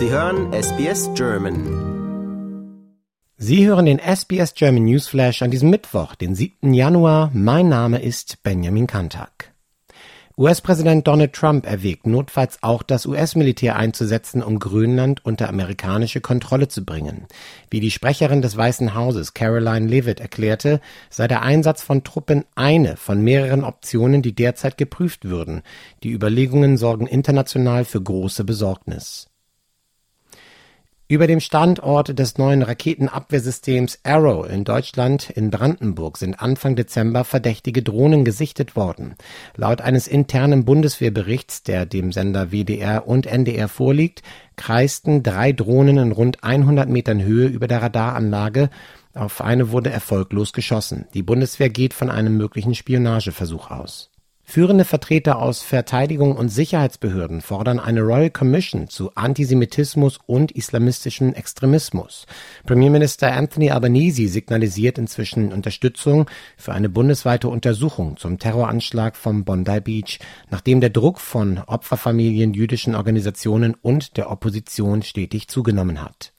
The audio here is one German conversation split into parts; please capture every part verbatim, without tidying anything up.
Sie hören S B S German. Sie hören den S B S German Newsflash an diesem Mittwoch, den siebten Januar. Mein Name ist Benjamin Kantak. U S-Präsident Donald Trump erwägt notfalls auch das U S-Militär einzusetzen, um Grönland unter amerikanische Kontrolle zu bringen. Wie die Sprecherin des Weißen Hauses Caroline Leavitt erklärte, sei der Einsatz von Truppen eine von mehreren Optionen, die derzeit geprüft würden. Die Überlegungen sorgen international für große Besorgnis. Über dem Standort des neuen Raketenabwehrsystems Arrow in Deutschland in Brandenburg sind Anfang Dezember verdächtige Drohnen gesichtet worden. Laut eines internen Bundeswehrberichts, der dem Sender W D R und N D R vorliegt, kreisten drei Drohnen in rund hundert Metern Höhe über der Radaranlage. Auf eine wurde erfolglos geschossen. Die Bundeswehr geht von einem möglichen Spionageversuch aus. Führende Vertreter aus Verteidigung und Sicherheitsbehörden fordern eine Royal Commission zu Antisemitismus und islamistischem Extremismus. Premierminister Anthony Albanese signalisiert inzwischen Unterstützung für eine bundesweite Untersuchung zum Terroranschlag vom Bondi Beach, nachdem der Druck von Opferfamilien, jüdischen Organisationen und der Opposition stetig zugenommen hat.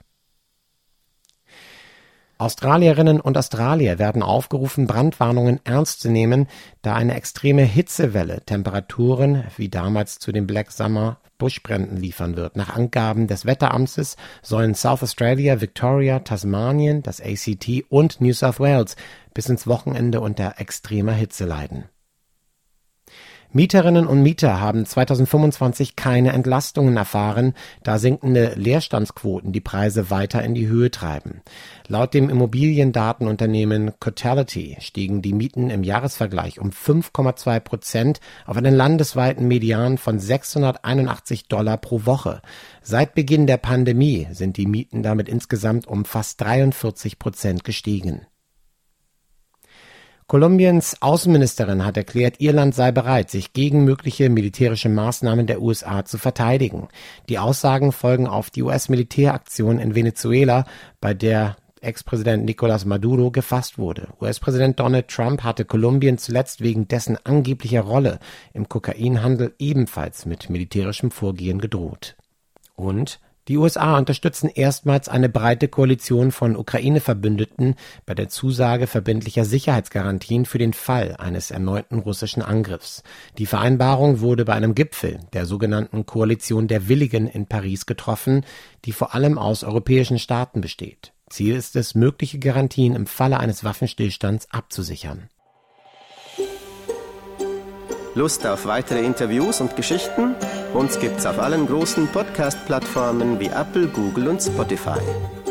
Australierinnen und Australier werden aufgerufen, Brandwarnungen ernst zu nehmen, da eine extreme Hitzewelle Temperaturen wie damals zu den Black Summer Buschbränden liefern wird. Nach Angaben des Wetteramtes sollen South Australia, Victoria, Tasmanien, das A C T und New South Wales bis ins Wochenende unter extremer Hitze leiden. Mieterinnen und Mieter haben zweitausendfünfundzwanzig keine Entlastungen erfahren, da sinkende Leerstandsquoten die Preise weiter in die Höhe treiben. Laut dem Immobiliendatenunternehmen Cotality stiegen die Mieten im Jahresvergleich um fünf Komma zwei Prozent auf einen landesweiten Median von sechshunderteinundachtzig Dollar pro Woche. Seit Beginn der Pandemie sind die Mieten damit insgesamt um fast dreiundvierzig Prozent gestiegen. Kolumbiens Außenministerin hat erklärt, ihr Land sei bereit, sich gegen mögliche militärische Maßnahmen der U S A zu verteidigen. Die Aussagen folgen auf die U S-Militäraktion in Venezuela, bei der Ex-Präsident Nicolás Maduro gefasst wurde. U S-Präsident Donald Trump hatte Kolumbien zuletzt wegen dessen angeblicher Rolle im Kokainhandel ebenfalls mit militärischem Vorgehen gedroht. Und die U S A unterstützen erstmals eine breite Koalition von Ukraine-Verbündeten bei der Zusage verbindlicher Sicherheitsgarantien für den Fall eines erneuten russischen Angriffs. Die Vereinbarung wurde bei einem Gipfel der sogenannten Koalition der Willigen in Paris getroffen, die vor allem aus europäischen Staaten besteht. Ziel ist es, mögliche Garantien im Falle eines Waffenstillstands abzusichern. Lust auf weitere Interviews und Geschichten? Uns gibt's auf allen großen Podcast-Plattformen wie Apple, Google und Spotify.